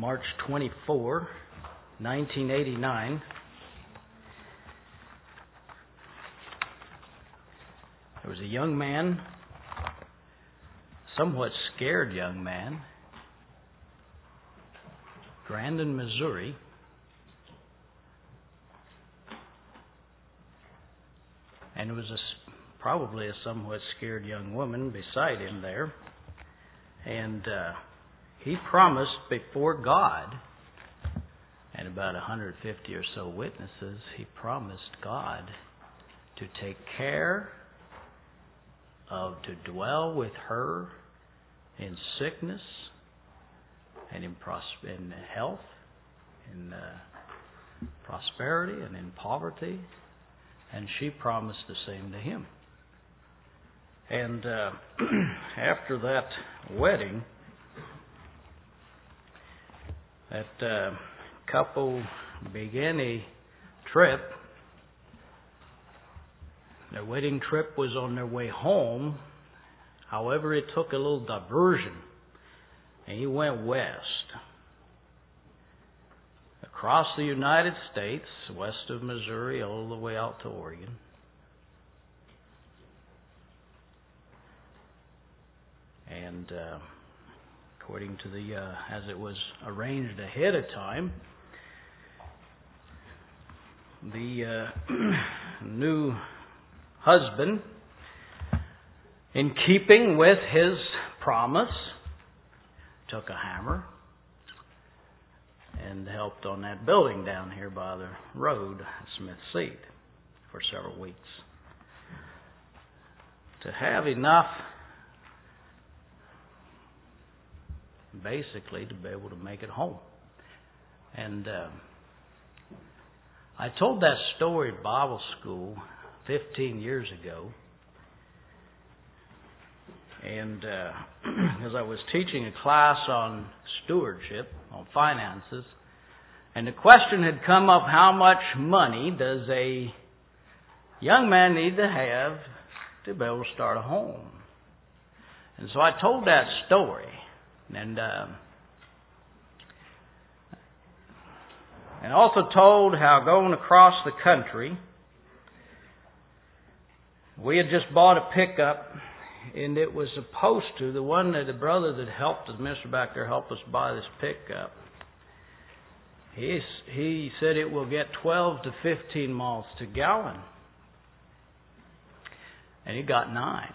March 24, 1989. There was a young man, somewhat scared young man, Grandin, Missouri, and there was probably a somewhat scared young woman beside him there, and he promised before God and about 150 or so witnesses, he promised God to take care of, to dwell with her in sickness and in health, in prosperity and in poverty, and she promised the same to him. And after that wedding, that couple began a trip. Their wedding trip was on their way home. However, it took a little diversion, and he went west. Across the United States, west of Missouri, all the way out to Oregon. And according to as it was arranged ahead of time, the new husband, in keeping with his promise, took a hammer and helped on that building down here by the road at Smith Seed for several weeks. To have enough, basically, to be able to make it home. And I told that story at Bible school 15 years ago. And as I was teaching a class on stewardship, on finances, and the question had come up, how much money does a young man need to have to be able to start a home? And so I told that story. And also told how going across the country, we had just bought a pickup, and it was supposed to, the one that the brother that helped us, Mr. back there, helped us buy this pickup. He said it will get 12 to 15 miles to gallon. And he got 9.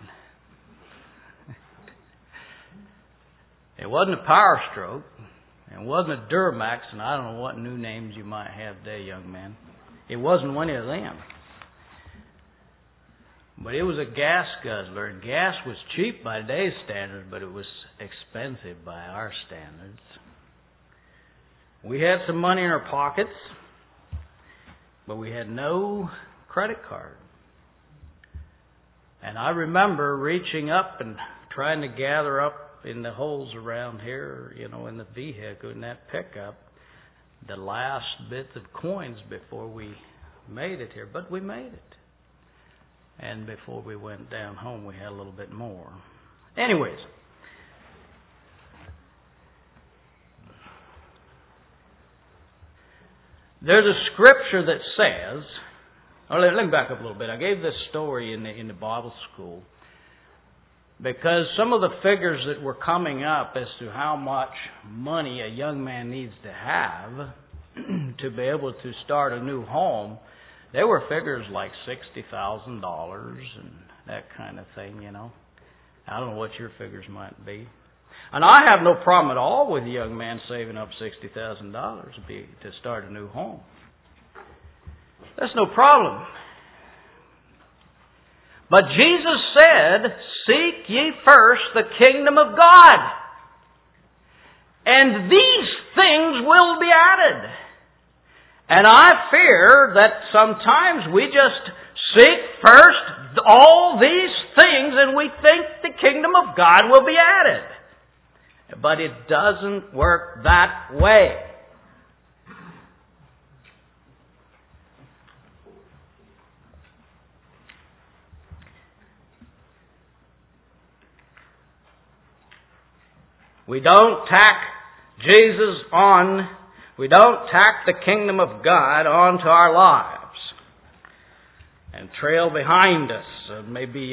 It wasn't a Power Stroke. It wasn't a Duramax, and I don't know what new names you might have today, young man. It wasn't one of them. But it was a gas guzzler, and gas was cheap by today's standards, but it was expensive by our standards. We had some money in our pockets, but we had no credit card. And I remember reaching up and trying to gather up in the holes around here, in the vehicle, in that pickup, the last bits of coins before we made it here. But we made it. And before we went down home, we had a little bit more. Anyways, there's a scripture that says, let me back up a little bit. I gave this story in the Bible school because some of the figures that were coming up as to how much money a young man needs to have to be able to start a new home, there were figures like $60,000 and that kind of thing, I don't know what your figures might be. And I have no problem at all with a young man saving up $60,000 to start a new home. That's no problem. But Jesus said, "Seek ye first the kingdom of God, and these things will be added." And I fear that sometimes we just seek first all these things and we think the kingdom of God will be added. But it doesn't work that way. We don't tack Jesus on. We don't tack the kingdom of God onto our lives and trail behind us. Maybe,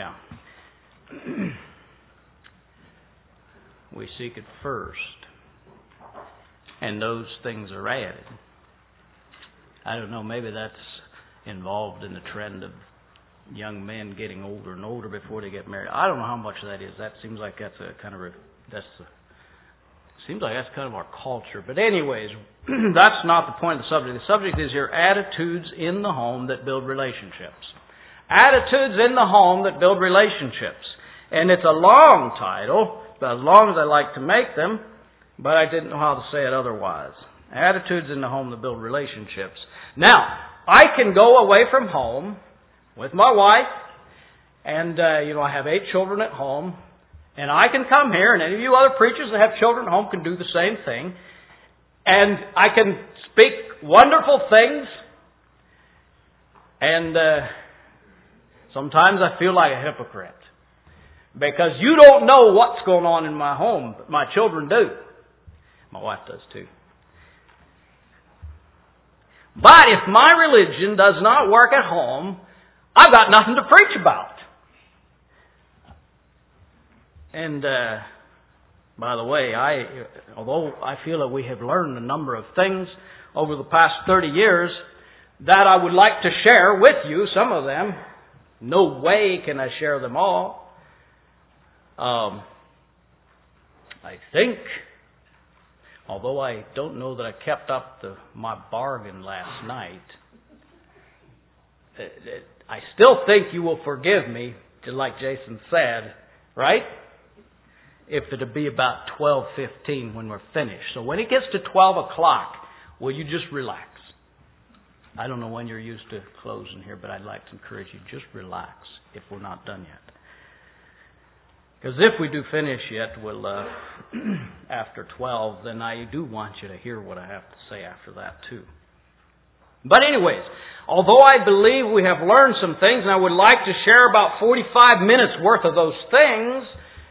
we seek it first, and those things are added. I don't know, maybe that's involved in the trend of young men getting older and older before they get married. I don't know how much that is. That seems like that's a kind of seems like that's kind of our culture. But anyways, that's not the point of the subject. The subject is your attitudes in the home that build relationships. Attitudes in the home that build relationships. And it's a long title, but as long as I like to make them, but I didn't know how to say it otherwise. Attitudes in the home that build relationships. Now, I can go away from home with my wife, and I have 8 children at home, and I can come here, and any of you other preachers that have children at home can do the same thing, and I can speak wonderful things, and sometimes I feel like a hypocrite, because you don't know what's going on in my home, but my children do. My wife does too. But if my religion does not work at home, I've got nothing to preach about. And, by the way, although I feel that we have learned a number of things over the past 30 years that I would like to share with you, some of them, no way can I share them all. I think, although I don't know that I kept up my bargain last night, I still think you will forgive me, just like Jason said, right? If it'll be about 12:15 when we're finished. So when it gets to 12 o'clock, will you just relax? I don't know when you're used to closing here, but I'd like to encourage you, just relax if we're not done yet. Because if we do finish yet, we'll after 12, then I do want you to hear what I have to say after that too. But anyways, although I believe we have learned some things, and I would like to share about 45 minutes worth of those things,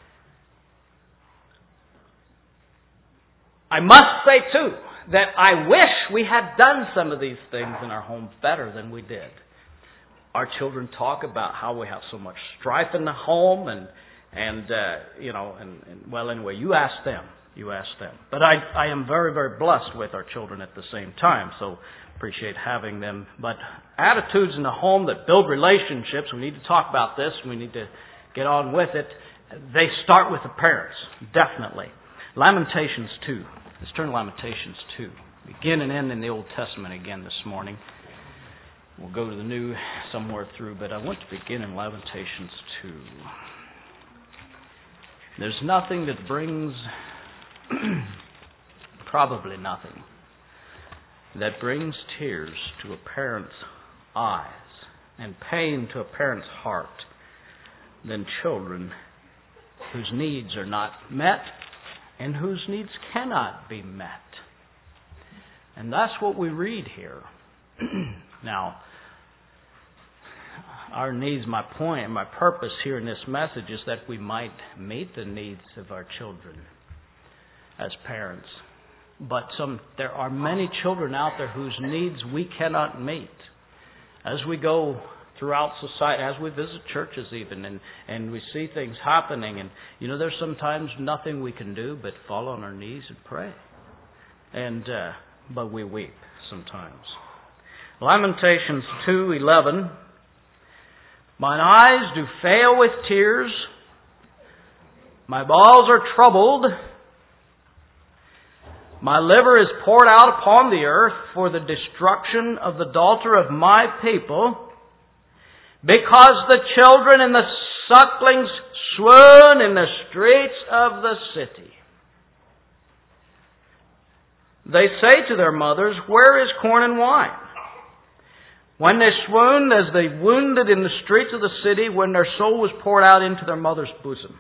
I must say too, that I wish we had done some of these things in our home better than we did. Our children talk about how we have so much strife in the home, and well, anyway, you ask them. But I am very, very blessed with our children at the same time, so appreciate having them. But attitudes in the home that build relationships, we need to talk about this. We need to get on with it. They start with the parents, definitely. Lamentations 2. Let's turn to Lamentations 2. Begin and end in the Old Testament again this morning. We'll go to the New somewhere through, but I want to begin in Lamentations 2. There's nothing that brings, probably nothing, that brings tears to a parent's eyes and pain to a parent's heart than children whose needs are not met and whose needs cannot be met. And that's what we read here. Now, our needs, my point and my purpose here in this message is that we might meet the needs of our children as parents. But there are many children out there whose needs we cannot meet. As we go throughout society, as we visit churches even, and we see things happening, and there's sometimes nothing we can do but fall on our knees and pray. But we weep sometimes. Lamentations 2:11. Mine eyes do fail with tears, my bowels are troubled, my liver is poured out upon the earth for the destruction of the daughter of my people, because the children and the sucklings swoon in the streets of the city. They say to their mothers, where is corn and wine? When they swooned as they wounded in the streets of the city, when their soul was poured out into their mother's bosom.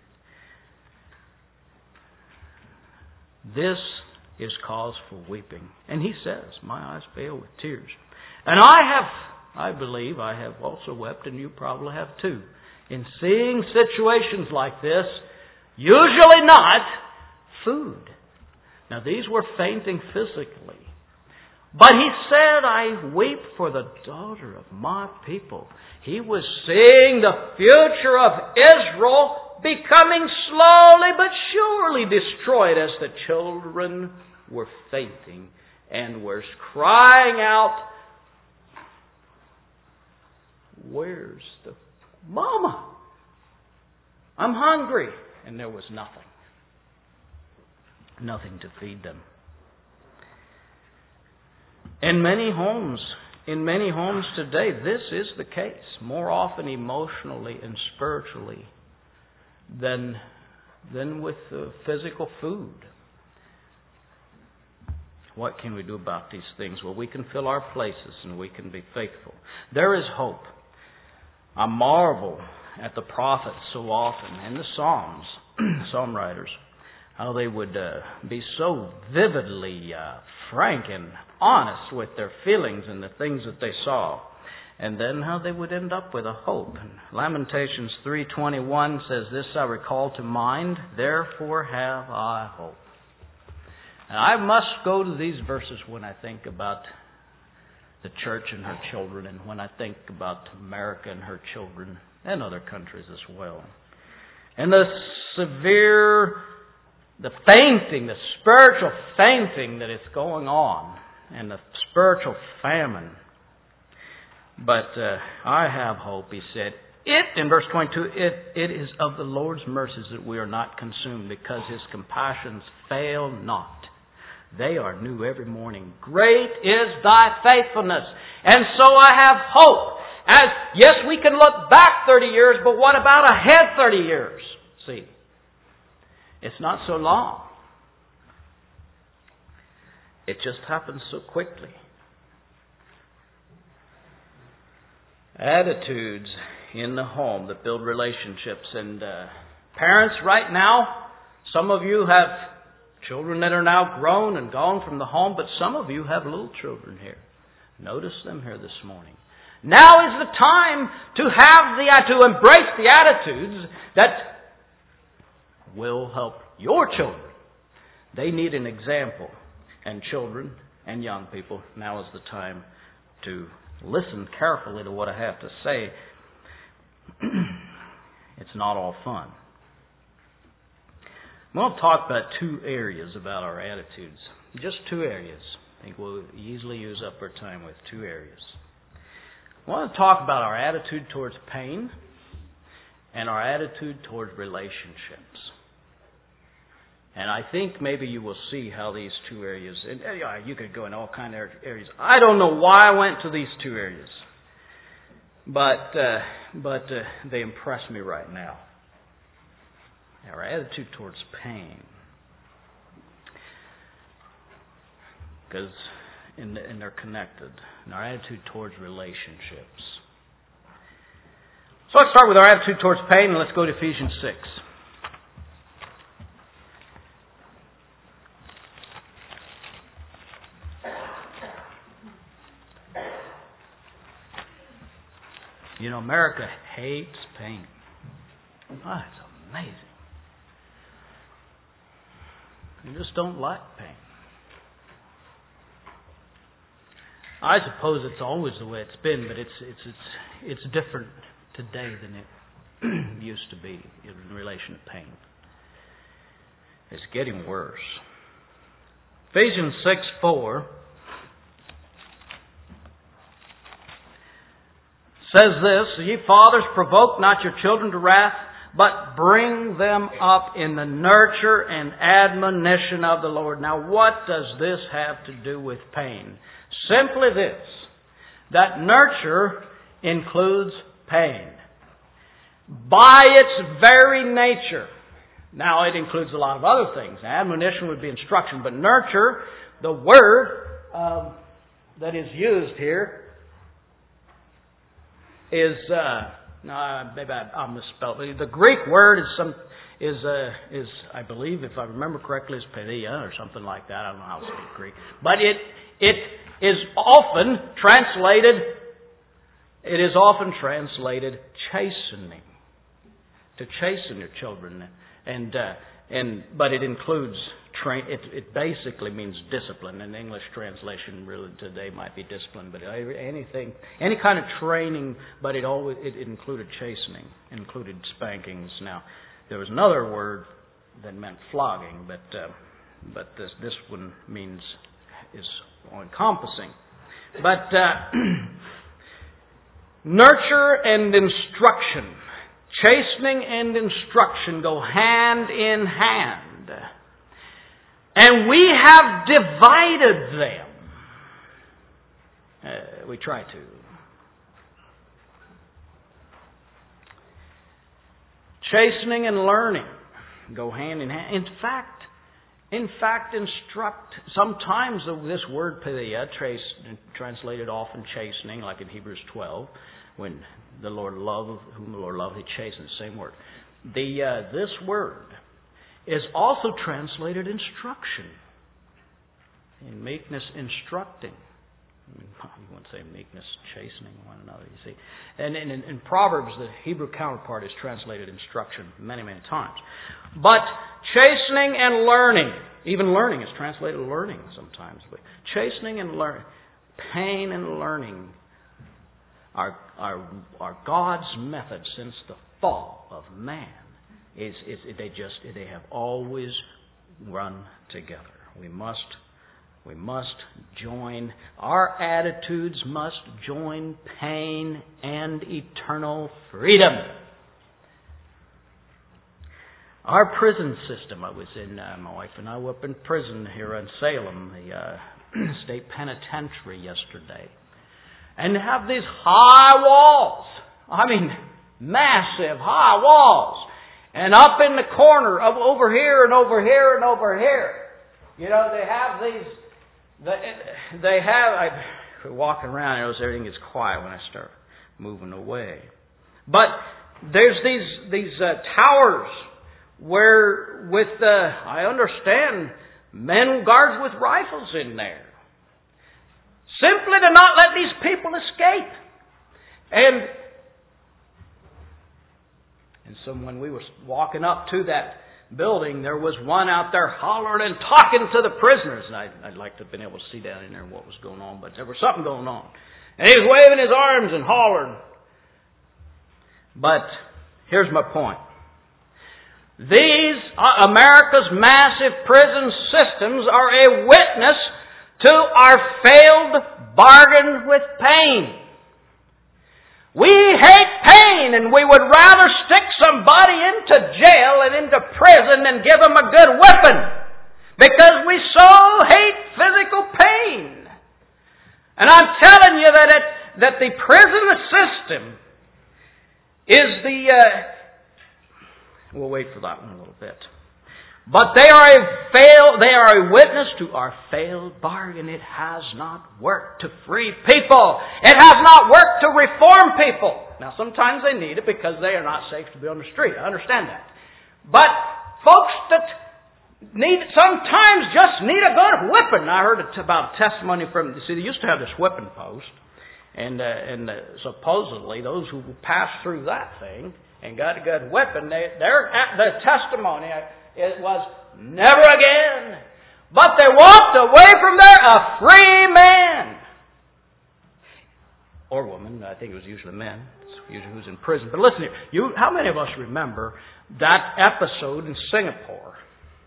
This is cause for weeping. And he says, my eyes fail with tears. And I believe I have also wept, and you probably have too, in seeing situations like this, usually not food. Now these were fainting physically. But he said, I weep for the daughter of my people. He was seeing the future of Israel becoming slowly but surely destroyed as the children were fainting and were crying out, where's the mama? I'm hungry. And there was nothing. Nothing to feed them. In many homes today, this is the case. More often emotionally and spiritually than with physical food. What can we do about these things? Well, we can fill our places and we can be faithful. There is hope. I marvel at the prophets so often and the Psalms, Psalm writers, how they would be so vividly frank and honest with their feelings and the things that they saw. And then how they would end up with a hope. And Lamentations 3:21 says, this I recall to mind, therefore have I hope. And I must go to these verses when I think about the church and her children, and when I think about America and her children, and other countries as well. And the fainting, the spiritual fainting that is going on, and the spiritual famine. But I have hope, he said. In verse 22, it is of the Lord's mercies that we are not consumed, because His compassions fail not. They are new every morning. Great is thy faithfulness. And so I have hope. Yes, we can look back 30 years, but what about ahead 30 years? See, it's not so long. It just happens so quickly. Attitudes in the home that build relationships. And parents, right now, some of you have children that are now grown and gone from the home, but some of you have little children here. Notice them here this morning. Now is the time to embrace the attitudes that will help your children. They need an example. And children and young people, now is the time to listen carefully to what I have to say. It's not all fun. I want to talk about two areas about our attitudes. Just two areas. I think we'll easily use up our time with two areas. I want to talk about our attitude towards pain and our attitude towards relationships. And I think maybe you will see how these two areas, and you could go in all kinds of areas. I don't know why I went to these two areas, but they impress me right now. Our attitude towards pain, because and they're connected. And our attitude towards relationships. So let's start with our attitude towards pain, and let's go to Ephesians 6. You know, America hates pain. Oh, it's amazing. You just don't like pain. I suppose it's always the way it's been, but it's different today than it used to be in relation to pain. It's getting worse. Ephesians 6:4 says this, ye fathers, provoke not your children to wrath, but bring them up in the nurture and admonition of the Lord. Now, what does this have to do with pain? Simply this, that nurture includes pain. By its very nature. Now, it includes a lot of other things. Admonition would be instruction, but nurture, the word that is used here, is maybe I'll misspell it. The Greek word is I believe, if I remember correctly, is pedia or something like that. I don't know how to speak Greek, but it is often translated. It is often translated chastening, to chasten your children, and but it includes it basically means discipline. An English translation really today might be discipline, but any kind of training, but it included chastening, included spankings. Now, there was another word that meant flogging, but this one is all-encompassing. But nurture and instruction, chastening and instruction go hand in hand. And we have divided them. We try to. Chastening and learning go hand in hand. In fact, instruct. Sometimes this word pedia, translated often chastening, like in Hebrews 12, when the Lord loved, whom the Lord loved, He chastened. Same word. This word is also translated instruction. In meekness, instructing. You wouldn't say meekness, chastening one another, you see. And in Proverbs, the Hebrew counterpart is translated instruction many, many times. But chastening and learning, even learning is translated learning sometimes. But chastening and learning, pain and learning are God's method since the fall of man. They have always run together. We must join. Our attitudes must join pain and eternal freedom. Our prison system. My wife and I were up in prison here in Salem, the state penitentiary yesterday, and they have these high walls. I mean, massive high walls. And up in the corner, over here and over here and over here, they have these. I walk around, everything gets quiet when I start moving away. But there's these towers where, I understand, men guards with rifles in there, simply to not let these people escape. And so when we were walking up to that building, there was one out there hollering and talking to the prisoners. And I'd like to have been able to see down in there what was going on, but there was something going on. And he was waving his arms and hollering. But here's my point. These, America's massive prison systems are a witness to our failed bargain with pain. We hate pain, and we would rather stick somebody into jail and into prison than give them a good whipping, because we so hate physical pain. And I'm telling you that the prison system is we'll wait for that one a little bit. But they are a witness to our failed bargain. It has not worked to free people. It has not worked to reform people. Now, sometimes they need it because they are not safe to be on the street. I understand that. But folks that sometimes just need a good whipping. I heard about a testimony from, they used to have this whipping post. And supposedly those who passed through that thing and got a good whipping, the testimony, it was never again. But they walked away from there a free man. Or woman. I think it was usually men. It's usually who's in prison. But listen here. How many of us remember that episode in Singapore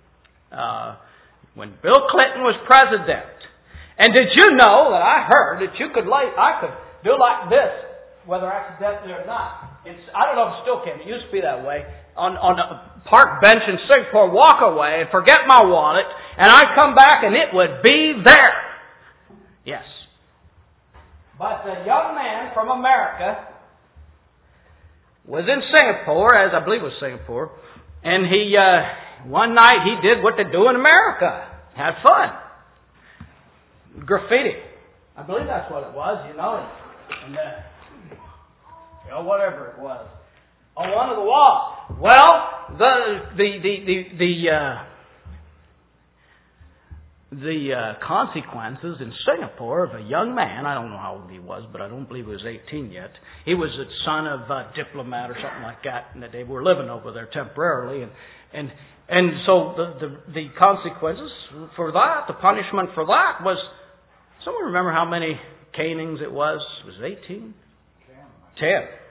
when Bill Clinton was president? And did you know that I heard that I could do like this, whether accidentally or not. I don't know if it still can. It used to be that way. On a park bench in Singapore, walk away and forget my wallet, and I'd come back and it would be there. Yes. But the young man from America was in Singapore, as I believe it was Singapore, and he one night he did what they do in America. Had fun. Graffiti. I believe that's what it was, and whatever it was. On one of the walls. Well, the consequences in Singapore of a young man, I don't know how old he was, but I don't believe he was 18 yet. He was the son of a diplomat or something like that, and that they were living over there temporarily. And And so the consequences for that, the punishment for that was, someone remember how many canings it was? Was it 18? 10.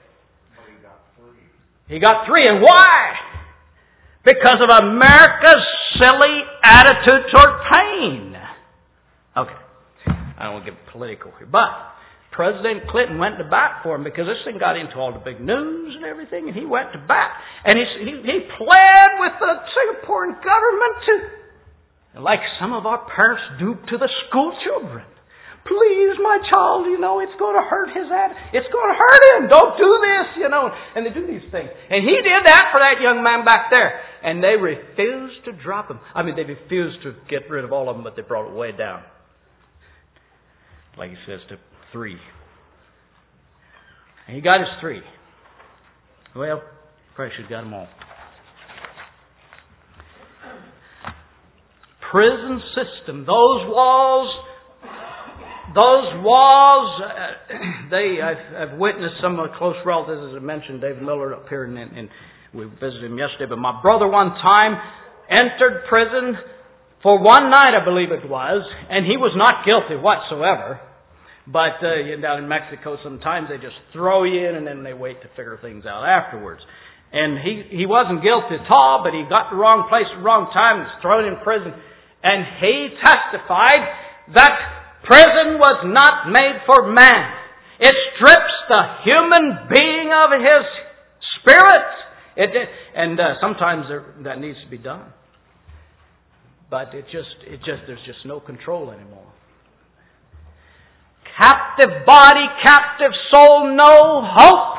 He got 3. And why? Because of America's silly attitude toward pain. Okay. I don't want to get political here. But President Clinton went to bat for him because this thing got into all the big news and everything, and he went to bat. And he pled with the Singaporean government to, like some of our parents do to the school children. Please, my child, it's going to hurt his head. It's going to hurt him. Don't do this, And they do these things. And he did that for that young man back there. And they refused to drop him. I mean, they refused to get rid of all of them, but they brought it way down. Like he says, to 3. And he got his 3. Well, probably should have got them all. Prison system. Those walls, I've witnessed some of the close relatives, as I mentioned, David Miller up here, and we visited him yesterday. But my brother one time entered prison for one night, I believe it was, and he was not guilty whatsoever. But down in Mexico, sometimes they just throw you in, and then they wait to figure things out afterwards. And he wasn't guilty at all, but he got the wrong place at the wrong time and was thrown in prison. And he testified that prison was not made for man. It strips the human being of his spirit. Sometimes that needs to be done. But there's just no control anymore. Captive body, captive soul, no hope.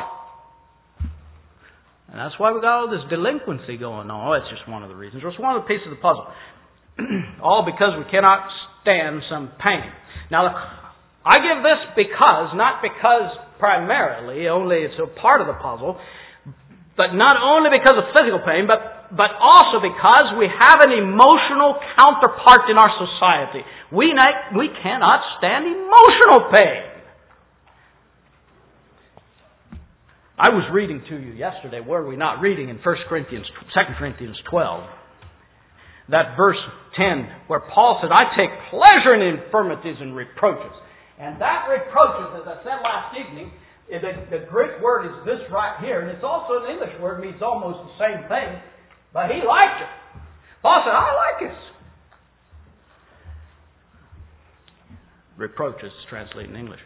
And that's why we got all this delinquency going on. Oh, it's just one of the reasons. It's one of the pieces of the puzzle. All because we cannot stand some pain. Now, I give this because, not because primarily, only it's a part of the puzzle, but not only because of physical pain, but also because we have an emotional counterpart in our society. We cannot stand emotional pain. I was reading to you yesterday, were we not, reading in 2 Corinthians 12, that verse 10, where Paul said, I take pleasure in infirmities and reproaches. And that reproaches, as I said last evening, the Greek word is this right here, and it's also an English word, means almost the same thing, but he liked it. Paul said, I like it. Reproaches translated in English.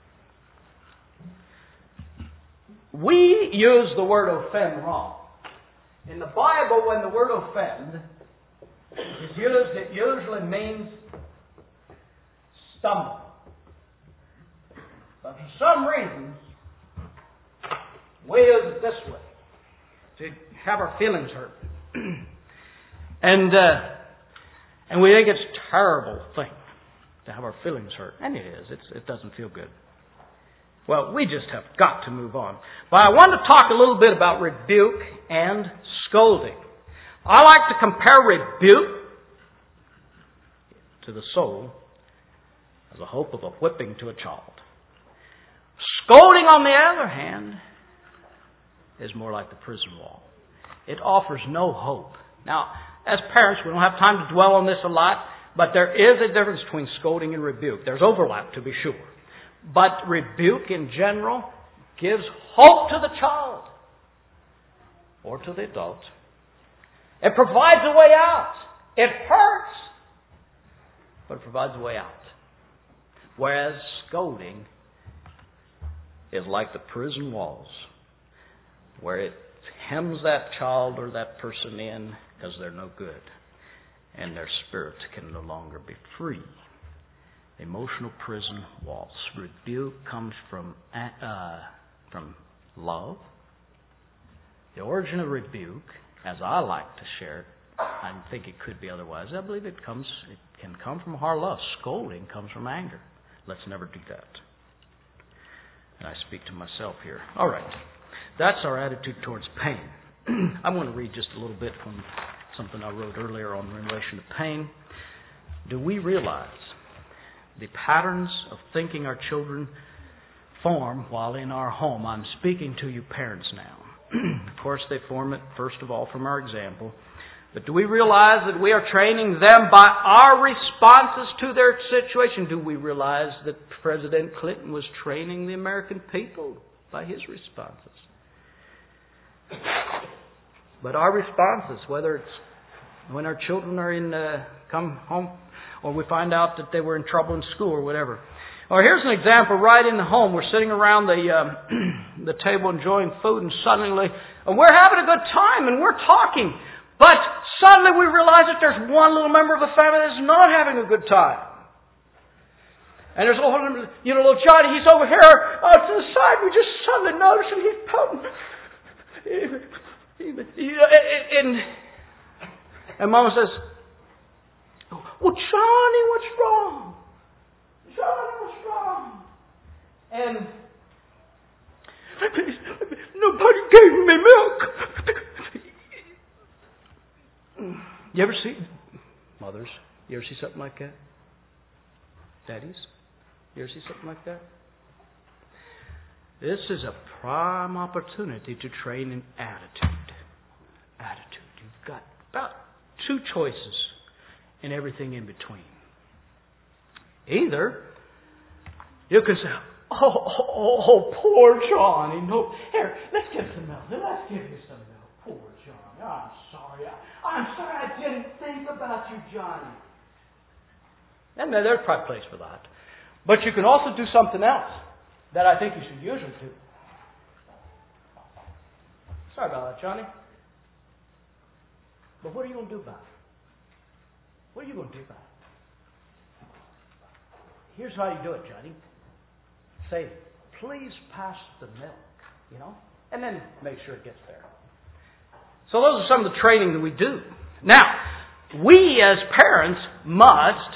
We use the word offend wrong. In the Bible, when the word offend is used, it usually means stumble. But for some reason, we use it this way, to have our feelings hurt. And we think it's a terrible thing to have our feelings hurt. And it is. It doesn't feel good. Well, we just have got to move on. But I want to talk a little bit about rebuke and scolding. I like to compare rebuke to the soul as a hope of a whipping to a child. Scolding, on the other hand, is more like the prison wall. It offers no hope. Now, as parents, we don't have time to dwell on this a lot, but there is a difference between scolding and rebuke. There's overlap, to be sure. But rebuke in general gives hope to the child or to the adult. It provides a way out. It hurts, but it provides a way out. Whereas scolding is like the prison walls, where it hems that child or that person in because they're no good, and their spirit can no longer be free. Emotional prison walls. Rebuke comes from love. The origin of rebuke, as I like to share it, I think it could be otherwise. I believe it can come from our love. Scolding comes from anger. Let's never do that. And I speak to myself here. All right. That's our attitude towards pain. I want to read just a little bit from something I wrote earlier on in relation to pain. Do we realize the patterns of thinking our children form while in our home? I'm speaking to you parents now. Of course, they form it, first of all, from our example. But do we realize that we are training them by our responses to their situation? Do we realize that President Clinton was training the American people by his responses? But our responses, whether it's when our children are come home, or we find out that they were in trouble in school or whatever. Or here's an example right in the home. We're sitting around the table enjoying food, and suddenly we're having a good time and we're talking. But suddenly we realize that there's one little member of the family that's not having a good time. And there's little Johnny, he's over here to the side. We just suddenly notice him, he's pouting. And Mama says, "Well, Johnny, what's wrong? Johnny, what's wrong?" And nobody gave me milk. You ever see, mothers, you ever see something like that? Daddies, you ever see something like that? This is a prime opportunity to train an attitude. Attitude. You've got about two choices and everything in between. Either you can say, oh, poor Johnny. No, here, let's get some milk. Let's give you some milk. Poor Johnny. I'm sorry. I didn't think about you, Johnny. And there's probably a place for that. But you can also do something else that I think you should usually do. Sorry about that, Johnny. But what are you going to do about it? What are you going to do about it? Here's how you do it, Johnny. Say, "Please pass the milk," and then make sure it gets there. So those are some of the training that we do. Now, we as parents must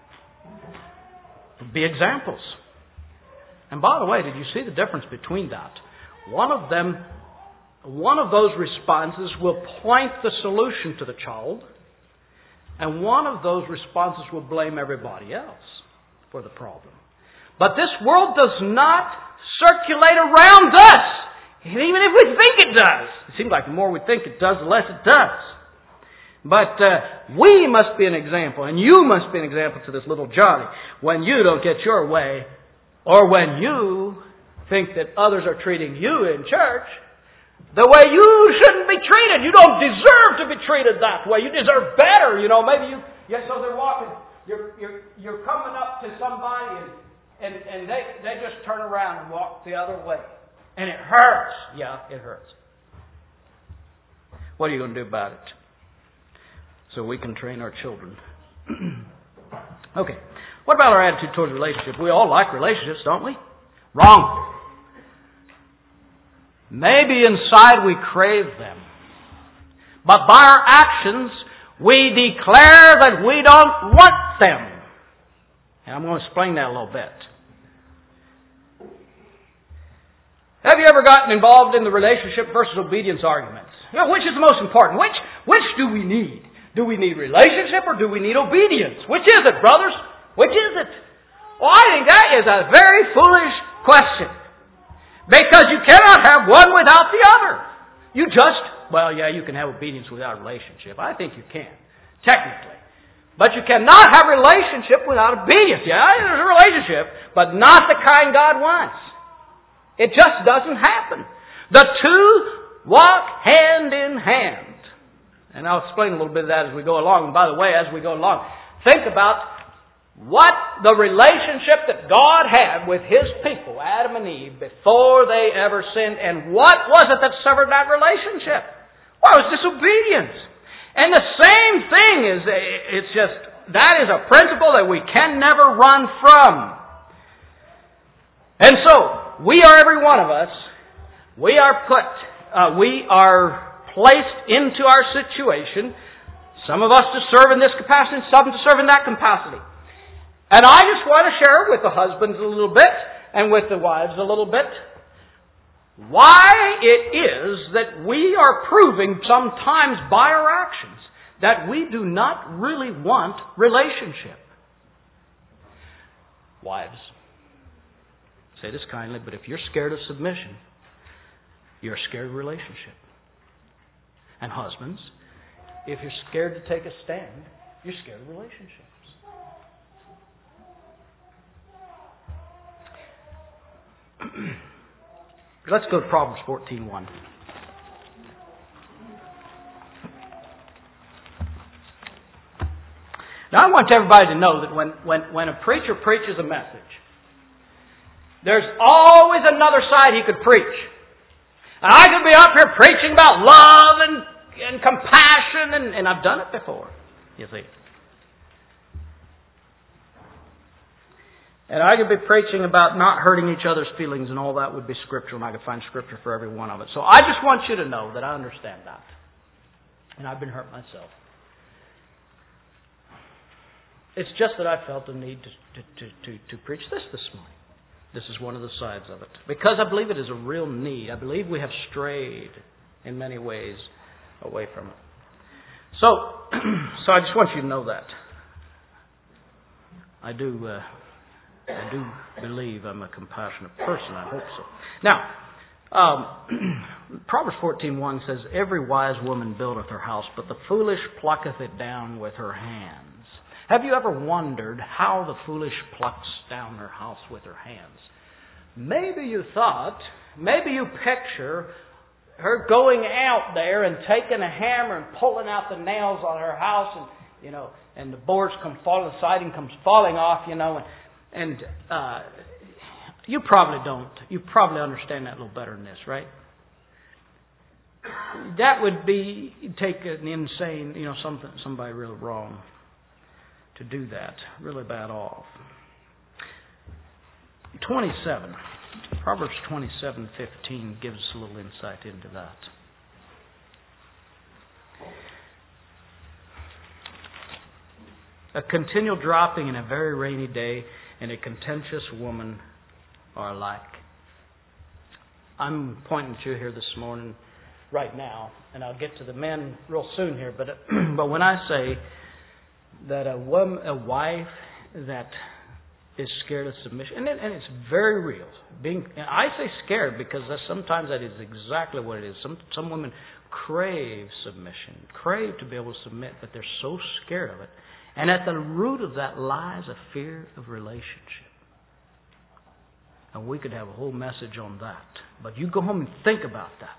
be examples. And by the way, did you see the difference between that? One of those responses will point the solution to the child, and one of those responses will blame everybody else for the problem. But this world does not circulate around us, even if we think it does. It seems like the more we think it does, the less it does. But we must be an example, and you must be an example to this little Johnny. When you don't get your way, or when you think that others are treating you in church the way you shouldn't be treated. You don't deserve to be treated that way. You deserve better. Maybe so they're walking. You're coming up to somebody and they just turn around and walk the other way. And it hurts. Yeah, it hurts. What are you going to do about it? So we can train our children. Okay. What about our attitude towards relationships? We all like relationships, don't we? Wrong. Maybe inside we crave them. But by our actions, we declare that we don't want them. And I'm going to explain that a little bit. Have you ever gotten involved in the relationship versus obedience arguments? Which is the most important? Which do we need? Do we need relationship or do we need obedience? Which is it, brothers? Which is it? Well, I think that is a very foolish question. Because you cannot have one without the other. You can have obedience without relationship. I think you can, technically. But you cannot have relationship without obedience. Yeah, there's a relationship, but not the kind God wants. It just doesn't happen. The two walk hand in hand. And I'll explain a little bit of that as we go along. And by the way, as we go along, think about what the relationship that God had with His people, Adam and Eve, before they ever sinned, and what was it that severed that relationship? Well, it was disobedience. And the same thing that is a principle that we can never run from. And so, every one of us, we are placed into our situation, some of us to serve in this capacity, some to serve in that capacity. And I just want to share with the husbands a little bit and with the wives a little bit why it is that we are proving sometimes by our actions that we do not really want relationship. Wives, say this kindly, but if you're scared of submission, you're scared of relationship. And husbands, If you're scared to take a stand, you're scared of relationships. Let's go to Proverbs 14:1. Now I want everybody to know that when a preacher preaches a message, there's always another side he could preach. And I could be up here preaching about love and compassion, and I've done it before, you see. And I could be preaching about not hurting each other's feelings, and all that would be scriptural, and I could find scripture for every one of it. So I just want you to know that I understand that. And I've been hurt myself. It's just that I felt the need to preach this morning. This is one of the sides of it. Because I believe it is a real need. I believe we have strayed in many ways away from it. So I just want you to know that. I do believe I'm a compassionate person. I hope so. Now, Proverbs 14:1 says, "Every wise woman buildeth her house, but the foolish plucketh it down with her hands." Have you ever wondered how the foolish plucks down her house with her hands? Maybe you picture her going out there and taking a hammer and pulling out the nails on her house, and the boards come falling, the siding comes falling off, and you probably don't. You probably understand that a little better than this, right? That would be take an insane, somebody really wrong to do that, really bad off. 27. Proverbs 27:15 gives us a little insight into that. A continual dropping in a very rainy day and a contentious woman are alike. I'm pointing to you here this morning, right now, and I'll get to the men real soon here, but when I say that a wife that is scared of submission, and it's very real. I say scared because sometimes that is exactly what it is. Some women crave submission, crave to be able to submit, but they're so scared of it. And at the root of that lies a fear of relationship. And we could have a whole message on that. But you go home and think about that.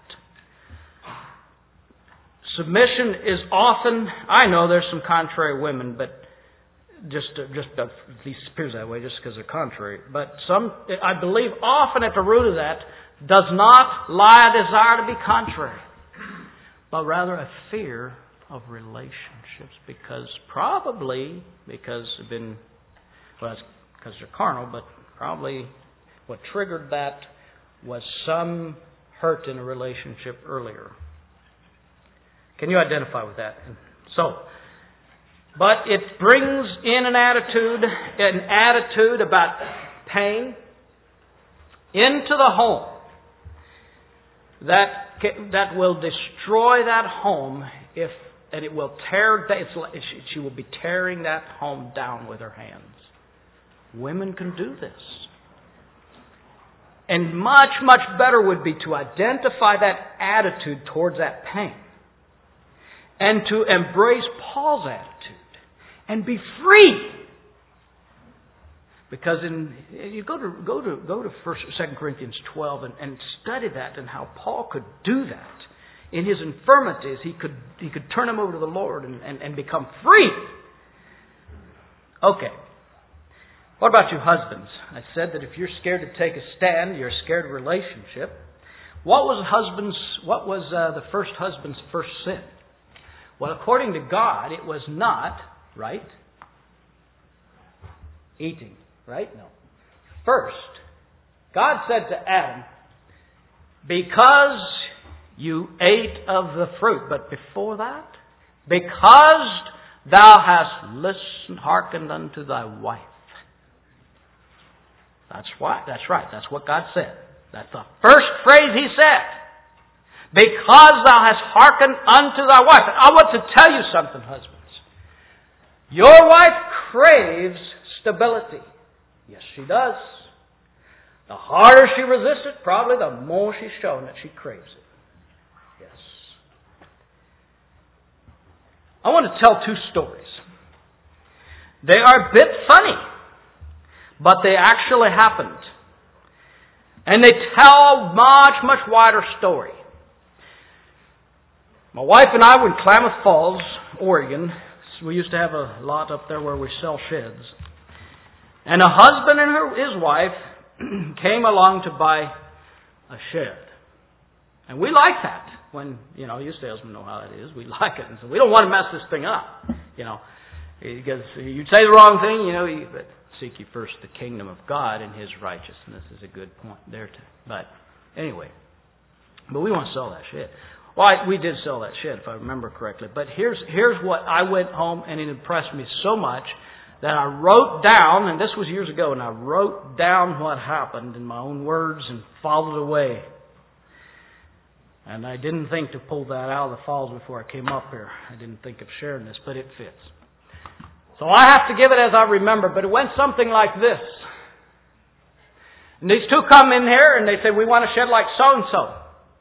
Submission is often, I know there's some contrary women, but just at least it appears that way just because they're contrary. But I believe often at the root of that does not lie a desire to be contrary, but rather a fear of relationships because they're carnal, but probably what triggered that was some hurt in a relationship earlier. Can you identify with that? But it brings in an attitude about pain into the home that will destroy that home she will be tearing that home down with her hands. Women can do this. And much, much better would be to identify that attitude towards that pain and to embrace Paul's attitude and be free. Because you go to 2 Corinthians 12 and study that and how Paul could do that. In his infirmities, he could turn them over to the Lord and become free. Okay. What about you husbands? I said that if you're scared to take a stand, you're scared of relationship. What was the first husband's first sin? Well, according to God, it was not, right? Eating, right? No. First, God said to Adam, because you ate of the fruit. But before that, because thou hast hearkened unto thy wife. That's right. That's what God said. That's the first phrase He said. Because thou hast hearkened unto thy wife. I want to tell you something, husbands. Your wife craves stability. Yes, she does. The harder she resists it, probably the more she's shown that she craves it. Yes. I want to tell two stories. They are a bit funny, but they actually happened. And they tell a much, much wider story. My wife and I were in Klamath Falls, Oregon. We used to have a lot up there where we sell sheds. And a husband and his wife came along to buy a shed. And we like that. When, you salesmen know how it is. We like it. And so we don't want to mess this thing up, because you'd say the wrong thing, but seek ye first the kingdom of God and His righteousness is a good point there. But anyway, we want to sell that shed. Well, we did sell that shed, if I remember correctly. But here's what I went home, and it impressed me so much that I wrote down, and this was years ago, and I wrote down what happened in my own words and filed it away. And I didn't think to pull that out of the files before I came up here. I didn't think of sharing this, but it fits. So I have to give it as I remember, but it went something like this. And these two come in here and they say, we want a shed like so-and-so.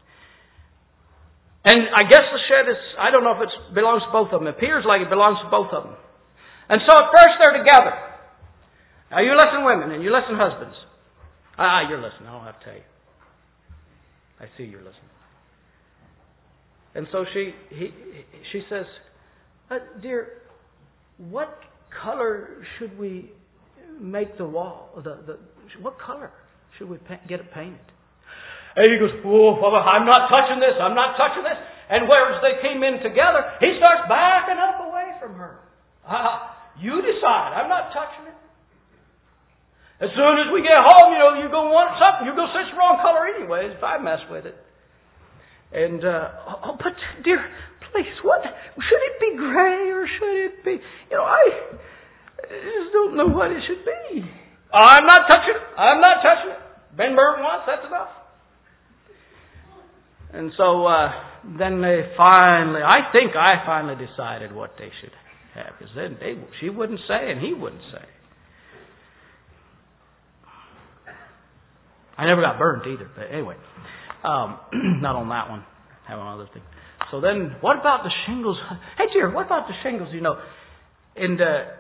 And I guess the shed I don't know if it belongs to both of them. It appears like it belongs to both of them. And so at first they're together. Now you listen women and you listen husbands. You're listening. I don't have to tell you. I see you're listening. And so she says, dear, what color should we make the wall? What color should we get it painted? And he goes, I'm not touching this. I'm not touching this. And whereas they came in together, he starts backing up away from her. You decide. I'm not touching it. As soon as we get home, you're going to want something. You're going to say it's the wrong color anyways if I mess with it. And, but dear, please, what, should it be gray or should it be, I just don't know what it should be. I'm not touching it. I'm not touching it. Been burnt once, that's enough. And so, then I think I finally decided what they should have. Because then she wouldn't say and he wouldn't say. I never got burnt either, but anyway. Not on that one. Have on other things. So then, what about the shingles? Hey, dear, what about the shingles? And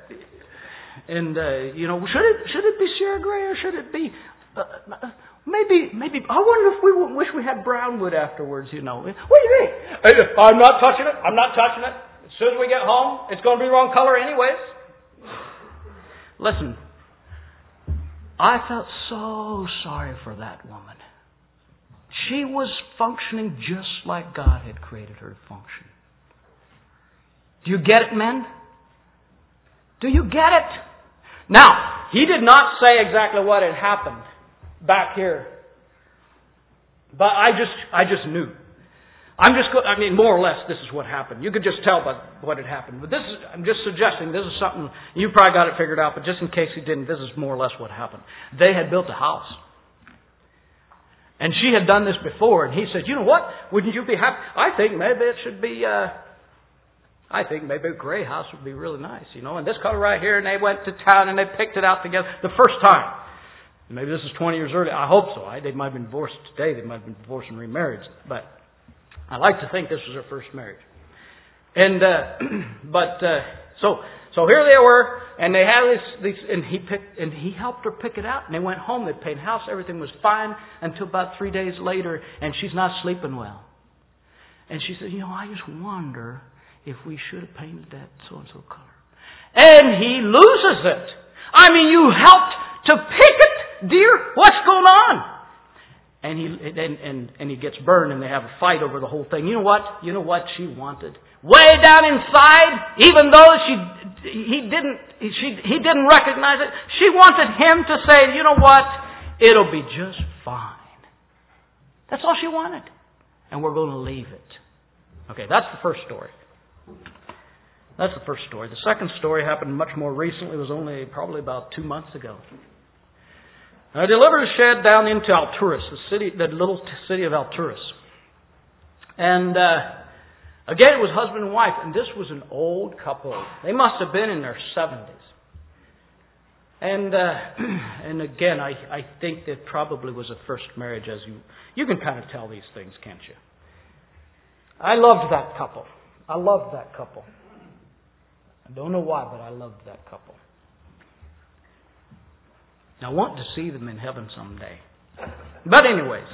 should it be Sierra Gray or should it be maybe? I wonder if we wish we had brown wood afterwards. What do you think? I'm not touching it. I'm not touching it. As soon as we get home, it's going to be the wrong color anyways. Listen, I felt so sorry for that woman. She was functioning just like God had created her to function. Do you get it, men? Do you get it? Now, he did not say exactly what had happened back here. But I just knew. More or less, this is what happened. You could just tell by what had happened. But I'm just suggesting, this is something, you probably got it figured out, but just in case you didn't, this is more or less what happened. They had built a house. And she had done this before, and he said, you know what? Wouldn't you be happy? I think maybe it should be, maybe a gray house would be really nice, and this color right here, and they went to town and they picked it out together the first time. Maybe this is 20 years early. I hope so. They might have been divorced today. They might have been divorced and remarried. But I like to think this was their first marriage. And, so here they were, and they had this, and he helped her pick it out, and they went home, they painted the house, everything was fine, until about 3 days later, and she's not sleeping well. And she said, I just wonder if we should have painted that so-and-so color. And he loses it. You helped to pick it, dear. What's going on? And he gets burned, and they have a fight over the whole thing. You know what she wanted? Way down inside, even though he didn't recognize it, she wanted him to say, you know what? It'll be just fine. That's all she wanted. And we're going to leave it. Okay, that's the first story. That's the first story. The second story happened much more recently. It was only probably about 2 months ago. I delivered a shed down into Alturas, the little city of Alturas. And again, it was husband and wife, and this was an old couple. They must have been in their 70s. And again, I think that probably was a first marriage, as you can kind of tell these things, can't you? I loved that couple. I don't know why, but I loved that couple. I want to see them in heaven someday. But anyways.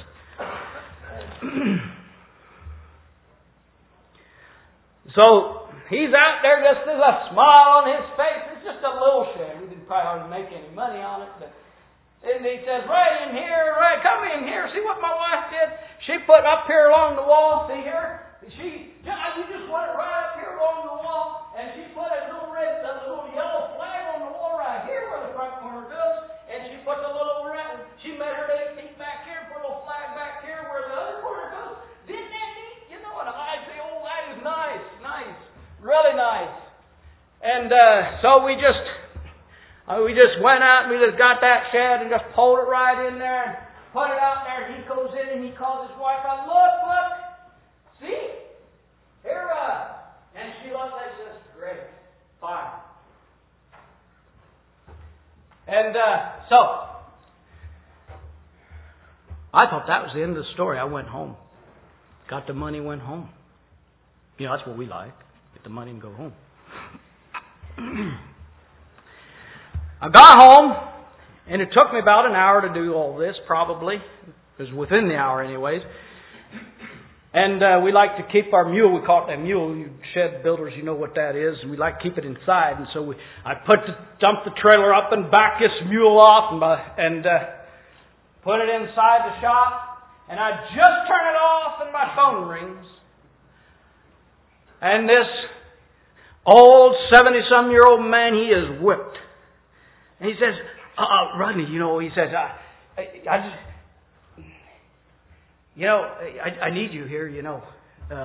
So, he's out there just with a smile on his face. It's just a little shed. We didn't probably hardly make any money on it. But and he says, right in here, right, come in here. See what my wife did? She put up here along the wall, see here? You just put it right up here along the wall, and she put a little yellow flag on the wall right here where the front corner goes, and she put the little red, she measured 8 feet back here, put a little flag back here where the other corner goes. Didn't that neat? You know, and I say, oh, that is nice, really nice. And so we just went out and we just got that shed and just pulled it right in there and put it out there. And he goes in and he calls his wife out, look, see? Here, and she looks like this. Great. Fine. And so, I thought that was the end of the story. I went home. Got the money, went home. You know, that's what we like. Get the money and go home. I got home, and it took me about an hour to do all this, probably. It was within the hour anyways. And we like to keep our mule, we call it that mule, you shed builders, you know what that is, and we like to keep it inside. And so I dumped the trailer up and backed this mule off and put it inside the shop. And I just turn it off and my phone rings. And this old 70-some-year-old man, he is whipped. And he says, Rodney, you know, he says, I need you here, you know.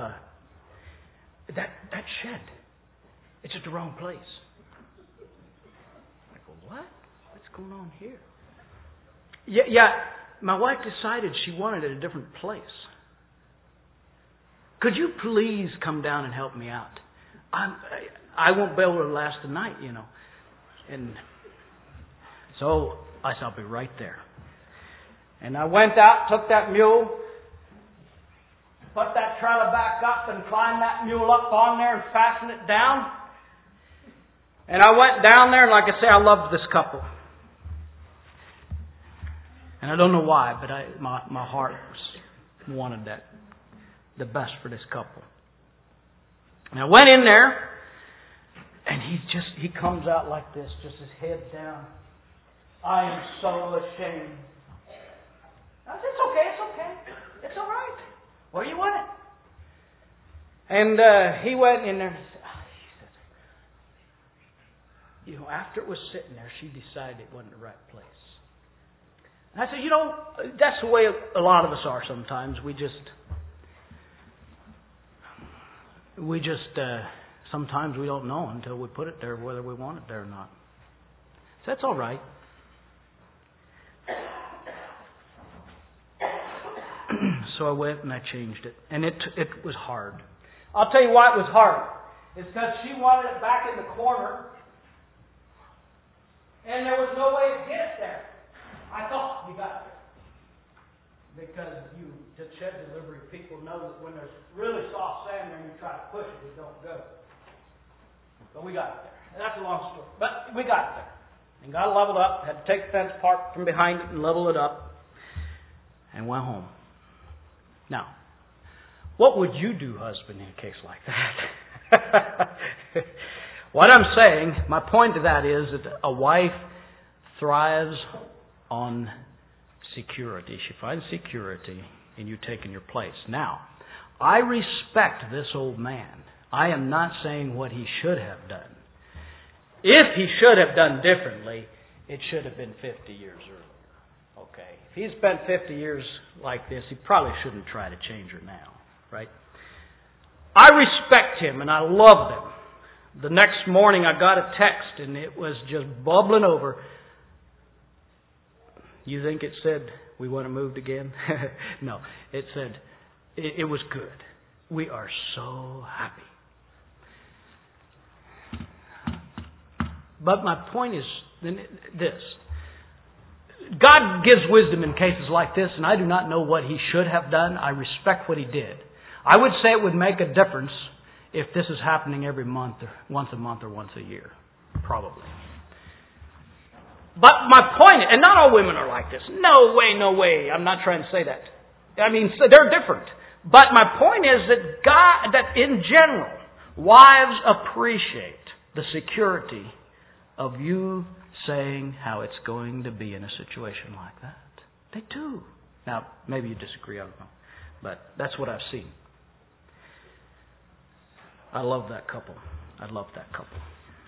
That shed, it's at the wrong place. I go, what? What's going on here? Yeah, my wife decided she wanted it a different place. Could you please come down and help me out? I won't be able to last the night, you know. And so I said, I'll be right there. And I went out, took that mule, put that trailer back up and climbed that mule up on there and fastened it down. And I went down there, and like I say, I loved this couple. And I don't know why, but my heart wanted that, the best for this couple. And I went in there, and he comes out like this, just his head down. I am so ashamed. I said, it's okay. It's all right. Where you want it? And he went in there and said, he said, after it was sitting there, she decided it wasn't the right place. And I said, that's the way a lot of us are sometimes. We just sometimes we don't know until we put it there whether we want it there or not. So that's all right. So I went and I changed it. And it was hard. I'll tell you why it was hard. It's because she wanted it back in the corner. And there was no way to get it there. I thought we got there. Because the shed delivery people know that when there's really soft sand there and you try to push it don't go. But we got it there. And that's a long story. But we got it there. And got it leveled up. Had to take the fence part from behind it and level it up. And went home. Now, what would you do, husband, in a case like that? What I'm saying, my point to that is that a wife thrives on security. She finds security in you taking your place. Now, I respect this old man. I am not saying what he should have done. If he should have done differently, it should have been 50 years earlier. Okay. If he spent 50 years like this, he probably shouldn't try to change her now. Right? I respect him and I love him. The next morning I got a text and it was just bubbling over. You think it said we want to move again? No. It said it was good. We are so happy. But my point is this. God gives wisdom in cases like this, and I do not know what He should have done. I respect what He did. I would say it would make a difference if this is happening every month, or once a month or once a year. Probably. But my point, and not all women are like this. No way, no way. I'm not trying to say that. I mean, they're different. But my point is that in general, wives appreciate the security of you saying how it's going to be in a situation like that. They do. Now, maybe you disagree, I don't know. But that's what I've seen. I love that couple. I love that couple.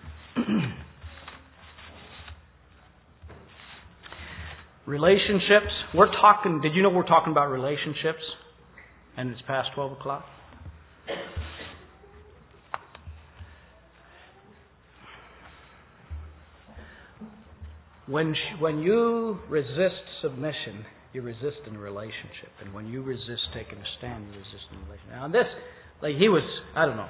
Relationships. Did you know we're talking about relationships? And it's past 12 o'clock? When you resist submission, you resist in a relationship. And when you resist taking a stand, you resist in a relationship. Now this, I don't know.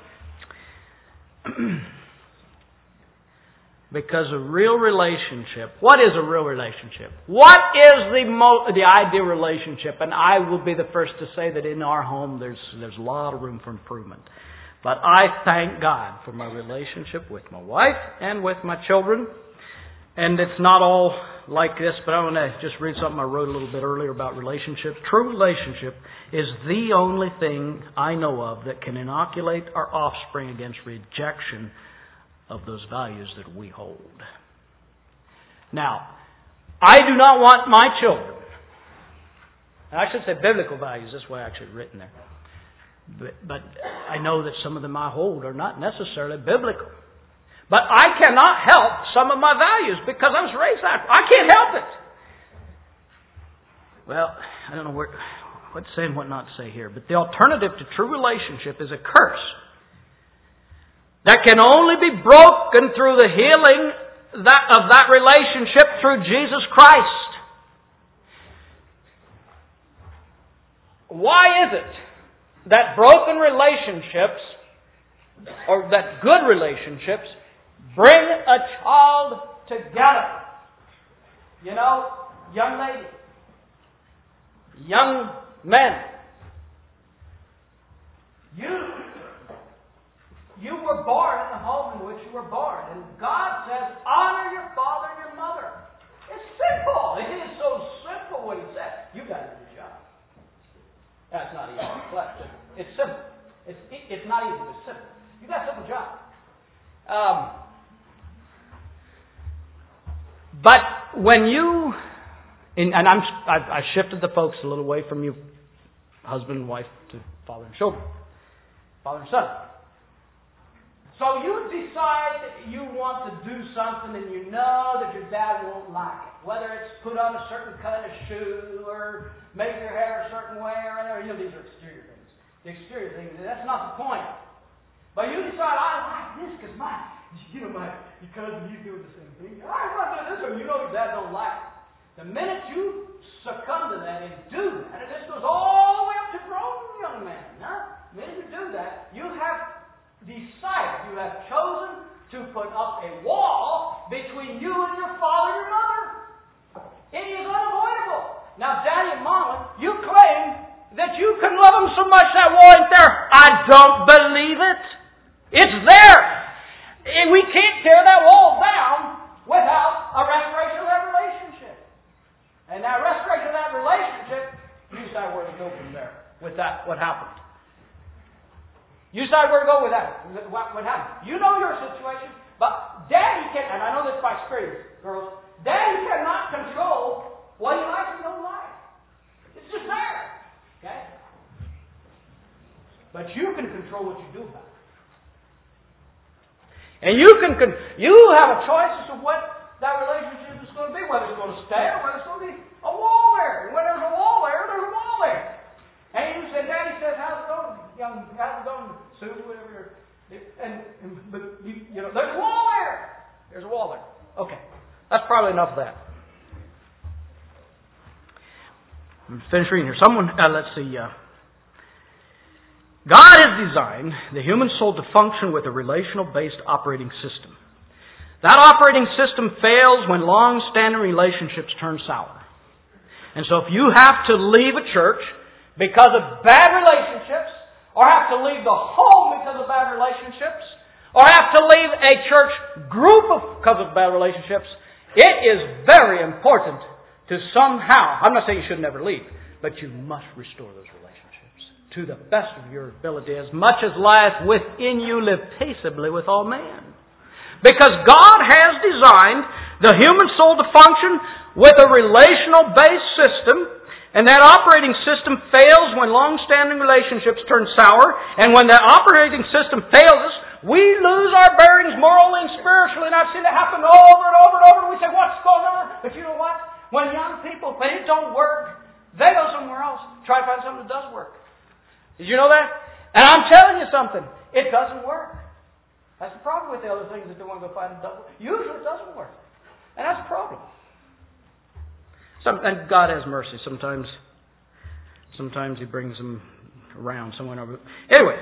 Because a real relationship, what is a real relationship? What is the ideal relationship? And I will be the first to say that in our home there's a lot of room for improvement. But I thank God for my relationship with my wife and with my children. And it's not all like this, but I want to just read something I wrote a little bit earlier about relationships. True relationship is the only thing I know of that can inoculate our offspring against rejection of those values that we hold. Now, I do not want my children, and I should say biblical values, that's why I actually written there. But I know that some of them I hold are not necessarily biblical. But I cannot help some of my values because I was raised that way. I can't help it. Well, I don't know what to say and what not to say here. But the alternative to true relationship is a curse that can only be broken through the healing of that relationship through Jesus Christ. Why is it that broken relationships, or that good relationships, bring a child together? You know, young lady, young men, you were born in the home in which you were born. And God says, honor your father and your mother. It's simple. It is so simple what He said. You got to do your job. That's not even complex. It's simple. It's not even it's simple. You got a simple job. But when you, and I shifted the focus a little away from you, husband and wife, to father and children, father and son. So you decide you want to do something and you know that your dad won't like it. Whether it's put on a certain kind of shoe or make your hair a certain way or whatever. You know, these are exterior things. The exterior things, that's not the point. But you decide, I like this because my cousin, he's doing the same thing. I'm not doing this one. You know your dad don't like it. The minute you succumb to that and do that, and this goes all the way up to grown young men. Now, the minute you do that, you have decided, you have chosen to put up a wall between you and your father and your mother. It is unavoidable. Now, Daddy and Mama, you claim that you can love them so much that wall ain't there. I don't believe it. It's there. And we can't tear that wall down without a restoration of that relationship. And that restoration of that relationship, you decide where to go from there with that, what happened. You decide where to go with that. What happened? You know your situation, but Daddy can, and I know this by experience, girls, Daddy cannot control what he likes and don't like. It's just there. Okay? But you can control what you do about it. And you have a choice as to what that relationship is going to be, whether it's going to stay or whether it's going to be a wall there. And when there's a wall there, there's a wall there. And you say, Daddy says, how's it going, young, how's it going, Sue, whatever. But you know, there's a wall there. There's a wall there. Okay. That's probably enough of that. I'm finished reading here. Let's see. God has designed the human soul to function with a relational-based operating system. That operating system fails when long-standing relationships turn sour. And so if you have to leave a church because of bad relationships, or have to leave the home because because of bad relationships, or have to leave a church group because of bad relationships, it is very important to somehow, I'm not saying you should never leave, but you must restore those relationships to the best of your ability. As much as lieth within you, live peaceably with all men. Because God has designed the human soul to function with a relational based system, and that operating system fails when long-standing relationships turn sour, and when that operating system fails us, we lose our bearings morally and spiritually, and I've seen it happen over and over and over, and we say, what's going on? But you know what? When young people, when it don't work, they go somewhere else, try to find something that does work. Did you know that? And I'm telling you something, it doesn't work. That's the problem with the other things that they want to go find that doesn't work. Usually it doesn't work. And that's the problem. And God has mercy. Sometimes He brings them around someone over. Anyway,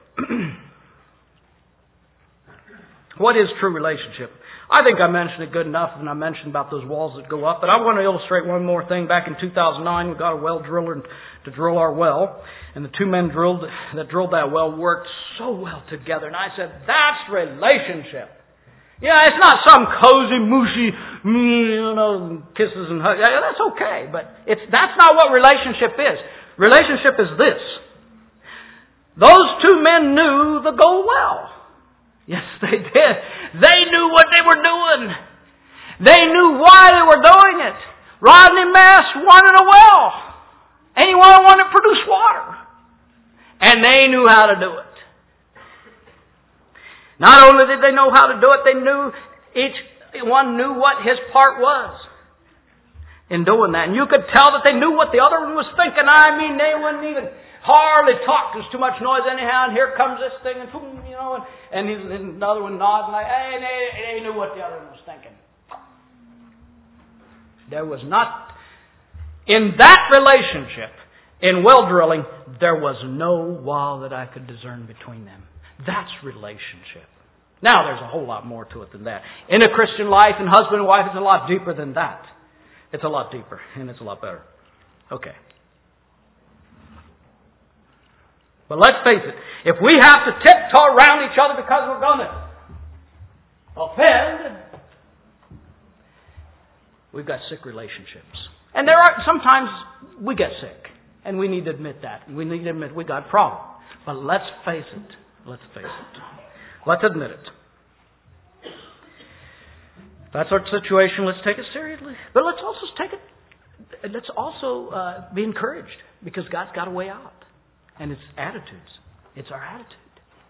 what is true relationship? I think I mentioned it good enough, and I mentioned about those walls that go up. But I want to illustrate one more thing. Back in 2009, we got a well driller to drill our well, and the two men that drilled that well worked so well together. And I said, "That's relationship." Yeah, it's not some cozy, mushy, kisses and hugs. Yeah, that's okay, but that's not what relationship is. Relationship is this. Those two men knew the goal well. Yes, they did. They knew what they were doing. They knew why they were doing it. Rodney Mass wanted a well, and he wanted one that produced water. And they knew how to do it. Not only did they know how to do it, they knew each one knew what his part was in doing that. And you could tell that they knew what the other one was thinking. I mean, they wouldn't even hardly talk. There's too much noise anyhow, and here comes this thing, and and the other one nods, and they knew what the other one was thinking. There was not, in that relationship, in well drilling, there was no wall that I could discern between them. That's relationship. Now, there's a whole lot more to it than that. In a Christian life, and husband and wife, it's a lot deeper than that. It's a lot deeper, and it's a lot better. Okay. But let's face it, if we have to tiptoe around each other because we're going to offend, we've got sick relationships. And sometimes we get sick, and we need to admit that. We need to admit we got a problem. But let's face it. Let's face it. Let's admit it. That's our situation. Let's take it seriously. But let's also let's also be encouraged, because God's got a way out. And it's attitudes. It's our attitude.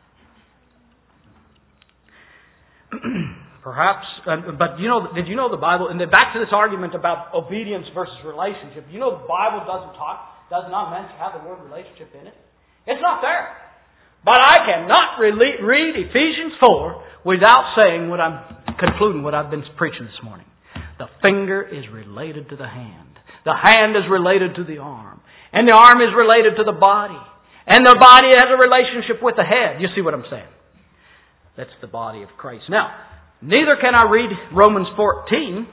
Perhaps, but did you know the Bible, and then back to this argument about obedience versus relationship, the Bible does not have the word relationship in it. It's not there. But I cannot read Ephesians 4 without saying concluding what I've been preaching this morning. The finger is related to the hand. The hand is related to the arm. And the arm is related to the body. And the body has a relationship with the head. You see what I'm saying? That's the body of Christ. Now, neither can I read Romans 14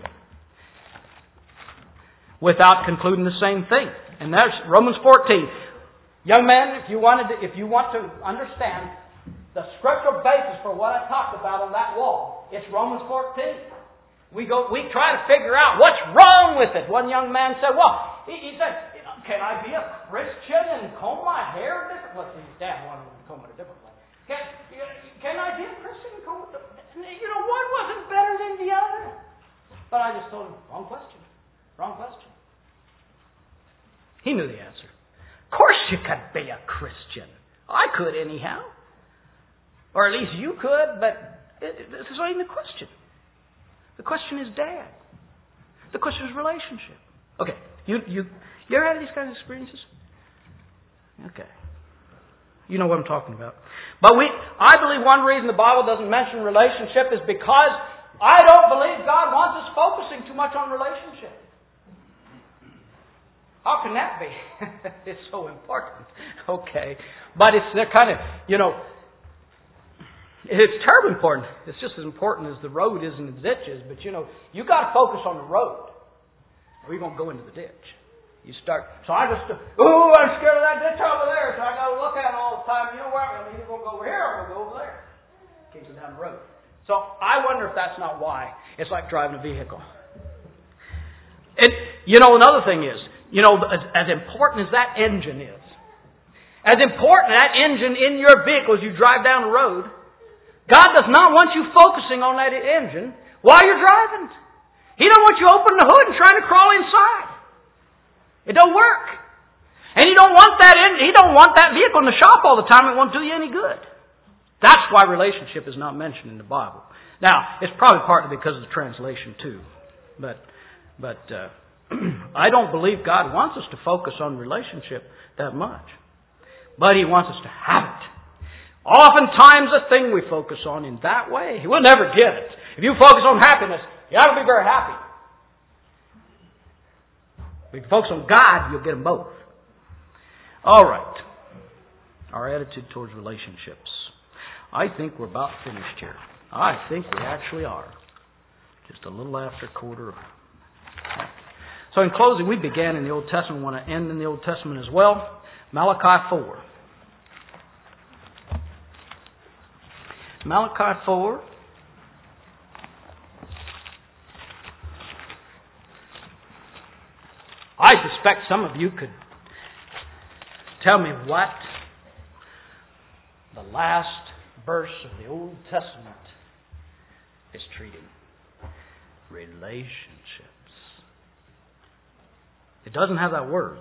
without concluding the same thing. And there's Romans 14. Young man, if you want to understand the scriptural basis for what I talked about on that wall, it's Romans 14. We try to figure out what's wrong with it. One young man said, he said, can I be a Christian and comb my hair differently? Well, his dad wanted him to comb it a different way. Can I be a Christian and comb it differently? One wasn't better than the other. But I just told him, wrong question. Wrong question. He knew the answer. Of course you could be a Christian. I could anyhow. Or at least you could, but this is not even the question. The question is dad. The question is relationship. Okay, you ever had these kinds of experiences? Okay. You know what I'm talking about. But I believe one reason the Bible doesn't mention relationship is because I don't believe God wants us focusing too much on relationship. How can that be? It's so important. Okay. But they're kind of, it's terribly important. It's just as important as the road is and the ditches. But you got to focus on the road, or you're going to go into the ditch. So I just, I'm scared of that ditch over there, so I got to look at it all the time. You know where? I'm either going to go over here or I'm going to go over there. Keeps it down the road. So I wonder if that's not why it's like driving a vehicle. Another thing is, as important as that engine is, as important that engine in your vehicle as you drive down the road, God does not want you focusing on that engine while you're driving. He don't want you opening the hood and trying to crawl inside. It don't work. And He don't want that vehicle in the shop all the time. It won't do you any good. That's why relationship is not mentioned in the Bible. Now, it's probably partly because of the translation too. But I don't believe God wants us to focus on relationship that much. But He wants us to have it. Oftentimes the thing we focus on in that way, He will never get it. If you focus on happiness, you ought to be very happy. If you focus on God, you'll get them both. All right. Our attitude towards relationships. I think we're about finished here. I think we actually are. Just a little after quarter. So in closing, we began in the Old Testament. We want to end in the Old Testament as well. Malachi 4. Malachi 4. I suspect some of you could tell me what the last verse of the Old Testament is treating. Relationships. It doesn't have that word.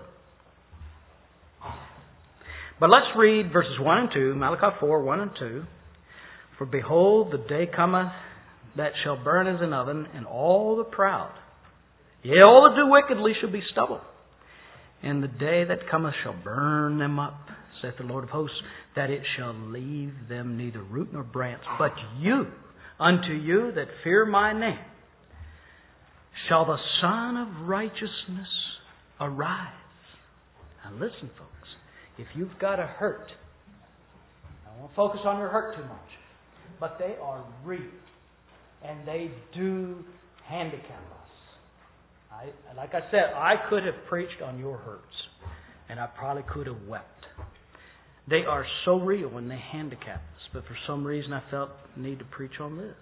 But let's read verses 1 and 2, Malachi 4, 1 and 2. For behold, the day cometh that shall burn as an oven, and all the proud, yea, all that do wickedly shall be stubble. And the day that cometh shall burn them up, saith the Lord of hosts, that it shall leave them neither root nor branch. But you, unto you that fear my name, shall the Son of Righteousness arise. Now listen, folks. If you've got a hurt, I won't focus on your hurt too much, but they are real, and they do handicap us. Like I said, I could have preached on your hurts, and I probably could have wept. They are so real when they handicap us, but for some reason I felt the need to preach on this.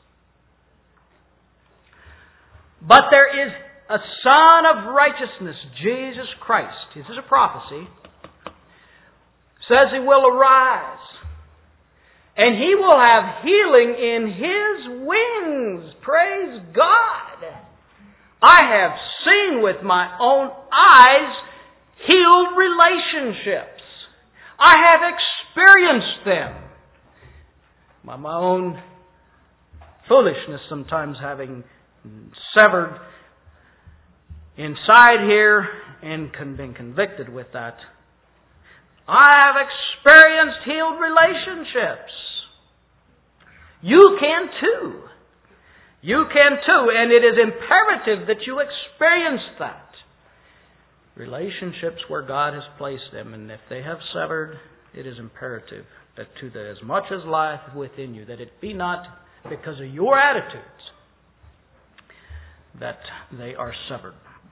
But there is a Son of Righteousness, Jesus Christ. This is a prophecy. Says He will arise. And He will have healing in His wings. Praise God. I have seen with my own eyes healed relationships. I have experienced them. By my own foolishness, sometimes having severed inside here and been convicted with that. I have experienced healed relationships. You can too. You can too, and it is imperative that you experience that. Relationships where God has placed them, and if they have severed, it is imperative that as much as life within you, that it be not because of your attitudes that they are severed.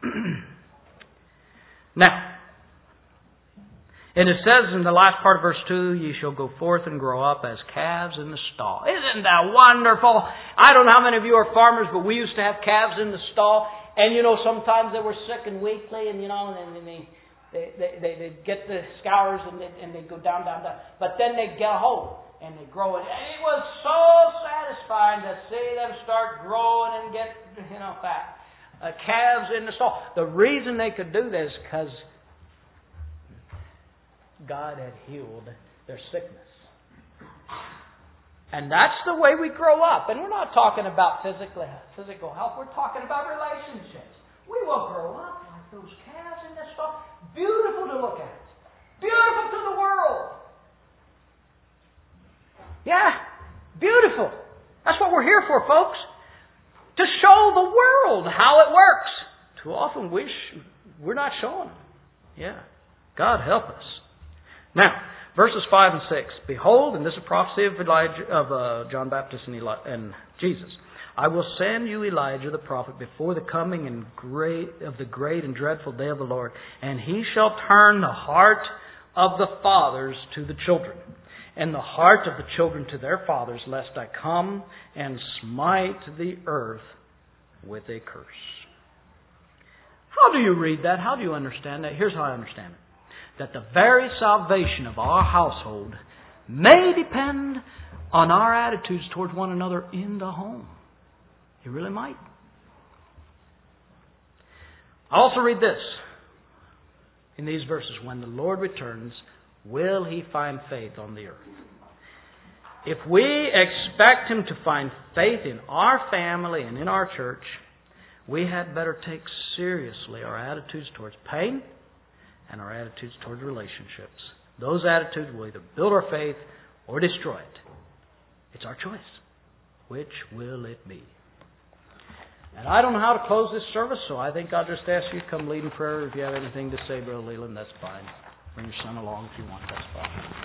Now, and it says in the last part of verse 2, ye shall go forth and grow up as calves in the stall. Isn't that wonderful? I don't know how many of you are farmers, but we used to have calves in the stall. And sometimes they were sick and weakly, and they get the scours and they go down. But then they get a hold and they grow. And it was so satisfying to see them start growing and get fat. Calves in the stall. The reason they could do this is because God had healed their sickness. And that's the way we grow up. And we're not talking about physical health. We're talking about relationships. We will grow up like those calves in the stall. Beautiful to look at. Beautiful to the world. Yeah, beautiful. That's what we're here for, folks. To show the world how it works. Too often we're not showing them. Yeah. God help us. Now, verses 5 and 6. Behold, and this is a prophecy of John Baptist and Jesus. I will send you Elijah the prophet before the coming of the great and dreadful day of the Lord, and he shall turn the heart of the fathers to the children, and the heart of the children to their fathers, lest I come and smite the earth with a curse. How do you read that? How do you understand that? Here's how I understand it. That the very salvation of our household may depend on our attitudes towards one another in the home. It really might. I also read this in these verses. When the Lord returns, will He find faith on the earth? If we expect Him to find faith in our family and in our church, we had better take seriously our attitudes towards pain and our attitudes towards relationships. Those attitudes will either build our faith or destroy it. It's our choice. Which will it be? And I don't know how to close this service, so I think I'll just ask you to come lead in prayer. If you have anything to say, Brother Leland, that's fine. Bring your son along if you want, that's fine.